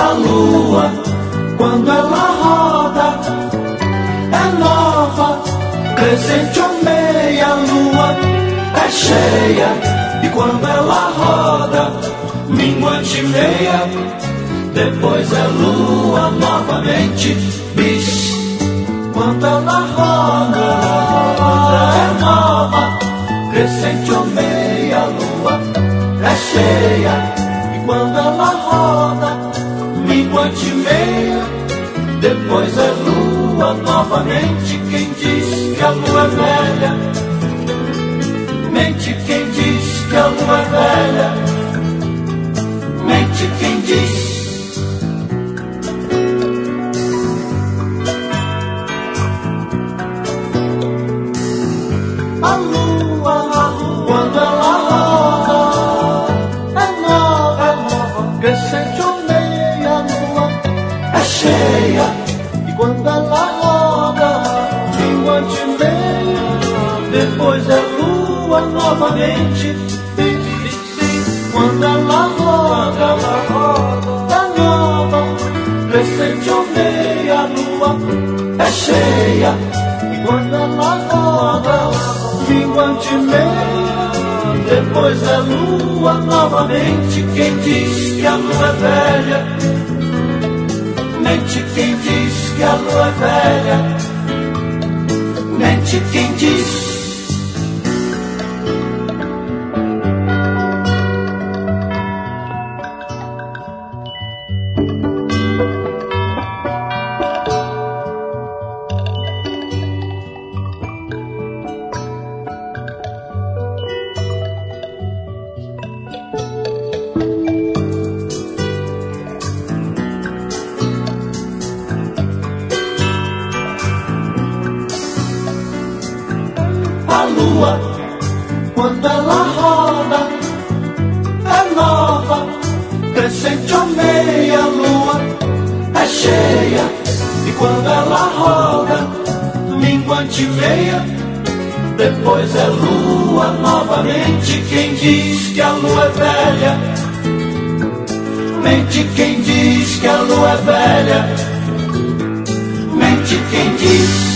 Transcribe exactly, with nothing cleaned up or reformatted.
A lua, quando ela roda, é nova, crescente ou meia lua, é cheia. E quando ela roda, minguante meia, depois é lua novamente, bis. Quando ela roda, é nova, crescente ou meia lua, é cheia. E quando ela roda, minguante meia, depois é lua novamente. Quem diz que a lua é velha, mente quem diz que a lua é velha, mente quem diz. A lua, quando ela roda, é nova, é nova, crescente ou meia lua, é cheia. E quando ela roda, minguante meia, depois é lua novamente. Quando ela roda, ela roda, é nova, crescente ou meia lua, é cheia. E quando ela roda, minguante meia, depois é lua novamente. Quem diz que a lua é velha, mente quem diz que a lua é velha, mente quem diz. A lua, quando ela roda, é nova, crescente ou meia lua, é cheia. E quando ela roda, minguante meia, depois é lua novamente. Quem diz que a lua é velha, mente quem diz que a lua é velha, mente quem diz.